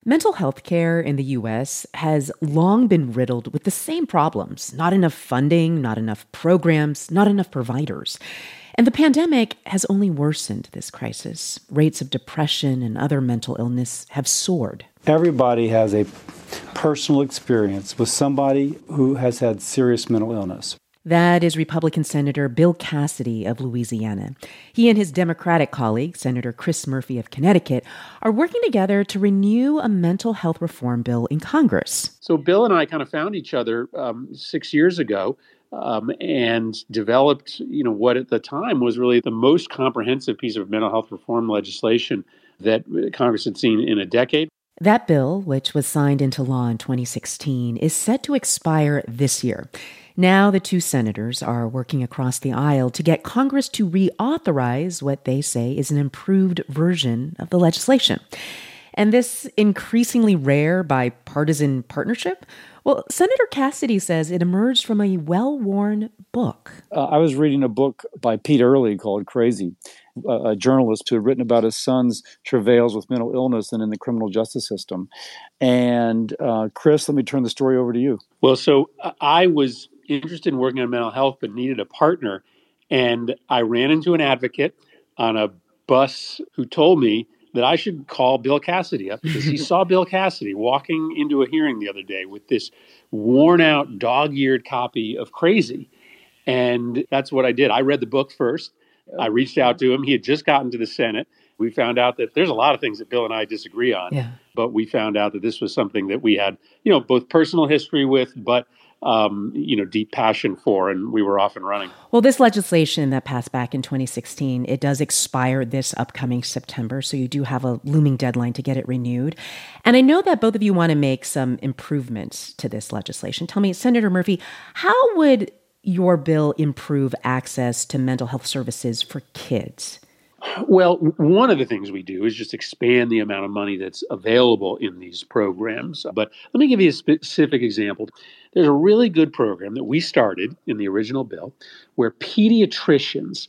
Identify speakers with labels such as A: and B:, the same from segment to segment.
A: Mental health care in the US has long been riddled with the same problems: not enough funding, not enough programs, not enough providers. And the pandemic has only worsened this crisis. Rates of depression and other mental illness have soared.
B: Everybody has a personal experience with somebody who has had serious mental illness.
A: That is Republican Senator Bill Cassidy of Louisiana. He and his Democratic colleague, Senator Chris Murphy of Connecticut, are working together to renew a mental health reform bill in Congress.
C: So Bill and I kind of found each other 6 years ago and developed, what at the time was really the most comprehensive piece of mental health reform legislation that Congress had seen in a decade.
A: That bill, which was signed into law in 2016, is set to expire this year. Now the two senators are working across the aisle to get Congress to reauthorize what they say is an improved version of the legislation. And this increasingly rare bipartisan partnership, well, Senator Cassidy says it emerged from a well-worn book.
B: I was reading a book by Pete Early called Crazy, a journalist who had written about his son's travails with mental illness and in the criminal justice system. And Chris, let me turn the story over to you.
C: Well, so I was interested in working on mental health, but needed a partner. And I ran into an advocate on a bus who told me that I should call Bill Cassidy up because he saw Bill Cassidy walking into a hearing the other day with this worn out, dog-eared copy of Crazy. And that's what I did. I read the book first. I reached out to him. He had just gotten to the Senate. We found out that there's a lot of things that Bill and I disagree on, but we found out that this was something that we had, both personal history with, but deep passion for, and we were off and running.
A: Well, this legislation that passed back in 2016, it does expire this upcoming September, so you do have a looming deadline to get it renewed. And I know that both of you want to make some improvements to this legislation. Tell me, Senator Murphy, how would your bill improve access to mental health services for kids?
C: Well, one of the things we do is just expand the amount of money that's available in these programs. But let me give you a specific example. There's a really good program that we started in the original bill where pediatricians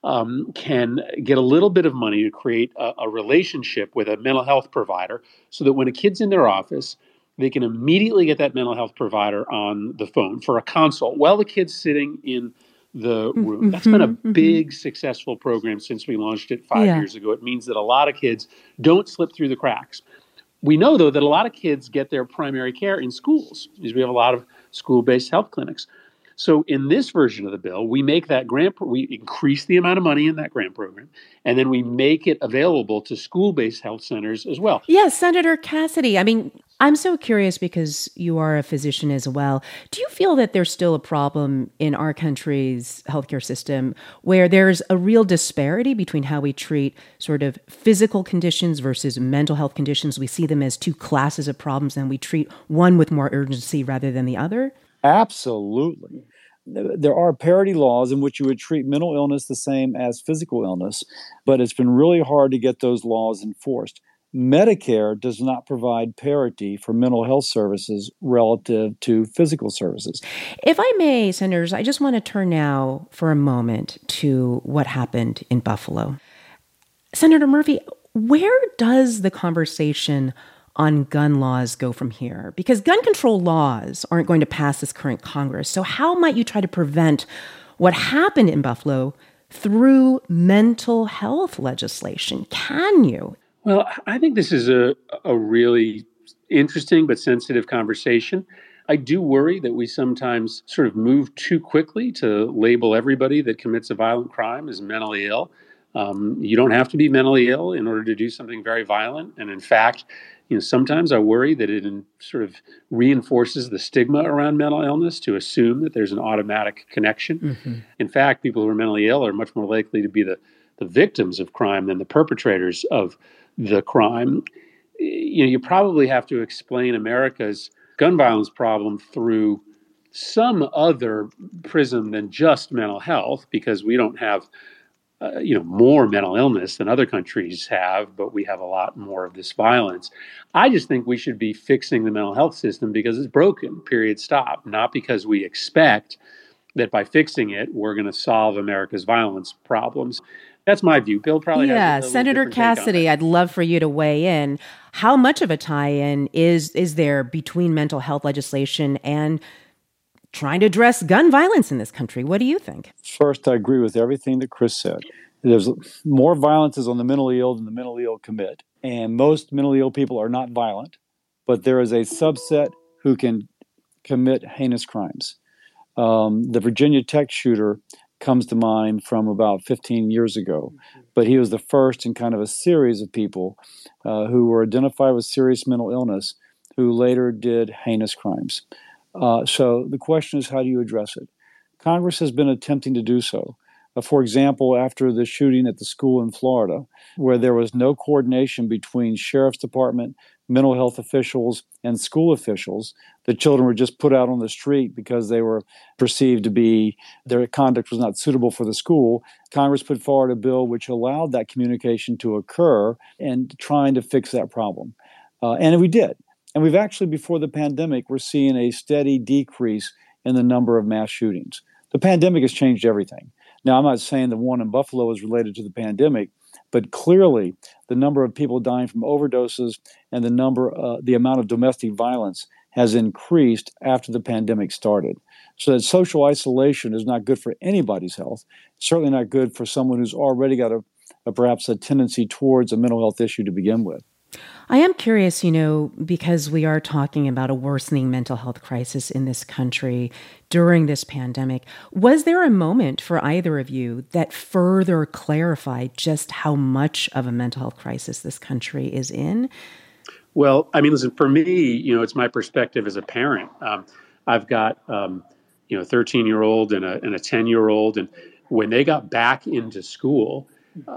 C: can get a little bit of money to create a relationship with a mental health provider so that when a kid's in their office, they can immediately get that mental health provider on the phone for a consult while the kid's sitting in the room. That's been a big, successful program since we launched it 5 years ago. It means that a lot of kids don't slip through the cracks. We know, though, that a lot of kids get their primary care in schools because we have a lot of school-based health clinics. So in this version of the bill, we make that we increase the amount of money in that grant program, and then we make it available to school-based health centers as well.
A: Yes, Senator Cassidy. I mean, I'm so curious because you are a physician as well. Do you feel that there's still a problem in our country's healthcare system where there's a real disparity between how we treat sort of physical conditions versus mental health conditions? We see them as two classes of problems and we treat one with more urgency rather than the other?
B: Absolutely. There are parity laws in which you would treat mental illness the same as physical illness, but it's been really hard to get those laws enforced. Medicare does not provide parity for mental health services relative to physical services.
A: If I may, Senators, I just want to turn now for a moment to what happened in Buffalo. Senator Murphy, where does the conversation on gun laws go from here? Because gun control laws aren't going to pass this current Congress. So how might you try to prevent what happened in Buffalo through mental health legislation? Can you?
C: Well, I think this is a really interesting but sensitive conversation. I do worry that we sometimes sort of move too quickly to label everybody that commits a violent crime as mentally ill. You don't have to be mentally ill in order to do something very violent. And in fact, sometimes I worry that it sort of reinforces the stigma around mental illness to assume that there's an automatic connection. Mm-hmm. In fact, people who are mentally ill are much more likely to be the victims of crime than the perpetrators of the crime. You probably have to explain America's gun violence problem through some other prism than just mental health, because we don't have more mental illness than other countries have, but we have a lot more of this violence. I just think we should be fixing the mental health system because it's broken, period, stop, not because we expect that by fixing it, we're going to solve America's violence problems. That's my view. Bill probably has a
A: Senator
C: little different
A: Cassidy, I'd love for you to weigh in. How much of a tie-in is there between mental health legislation and trying to address gun violence in this country? What do you think?
B: First, I agree with everything that Chris said. There's more violence is on the mentally ill than the mentally ill commit. And most mentally ill people are not violent, but there is a subset who can commit heinous crimes. The Virginia Tech shooter comes to mind from about 15 years ago, but he was the first in kind of a series of people who were identified with serious mental illness who later did heinous crimes. So the question is, how do you address it? Congress has been attempting to do so. For example, after the shooting at the school in Florida, where there was no coordination between sheriff's department, mental health officials, and school officials, the children were just put out on the street because they were perceived to be, their conduct was not suitable for the school. Congress put forward a bill which allowed that communication to occur and trying to fix that problem. And we did. And we've actually, before the pandemic, we're seeing a steady decrease in the number of mass shootings. The pandemic has changed everything. Now, I'm not saying the one in Buffalo is related to the pandemic, but clearly the number of people dying from overdoses and the amount of domestic violence has increased after the pandemic started. So that social isolation is not good for anybody's health, certainly not good for someone who's already got perhaps a tendency towards a mental health issue to begin with.
A: I am curious, because we are talking about a worsening mental health crisis in this country during this pandemic. Was there a moment for either of you that further clarified just how much of a mental health crisis this country is in?
C: Well, I mean, listen, for me, it's my perspective as a parent. I've got, a 13-year-old and a 10-year-old. And when they got back into school,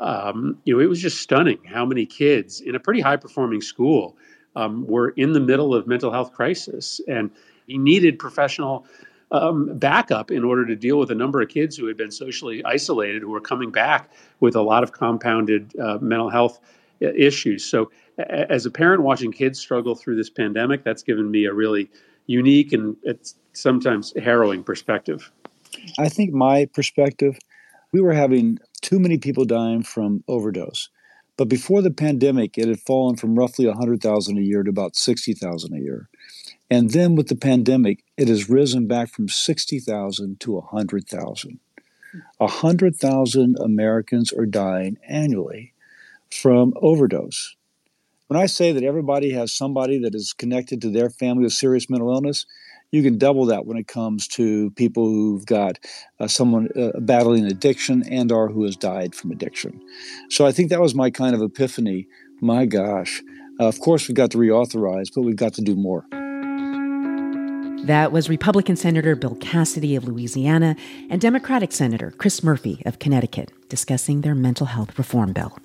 C: it was just stunning how many kids in a pretty high-performing school were in the middle of mental health crisis, and he needed professional backup in order to deal with a number of kids who had been socially isolated, who were coming back with a lot of compounded mental health issues. So, as a parent watching kids struggle through this pandemic, that's given me a really unique and it's sometimes harrowing perspective.
B: I think my perspective, we were having too many people dying from overdose. But before the pandemic, it had fallen from roughly 100,000 a year to about 60,000 a year. And then with the pandemic, it has risen back from 60,000 to 100,000. 100,000 Americans are dying annually from overdose. When I say that everybody has somebody that is connected to their family with serious mental illness, you can double that when it comes to people who've got someone battling addiction and or who has died from addiction. So I think that was my kind of epiphany. My gosh, of course we've got to reauthorize, but we've got to do more.
A: That was Republican Senator Bill Cassidy of Louisiana and Democratic Senator Chris Murphy of Connecticut discussing their mental health reform bill.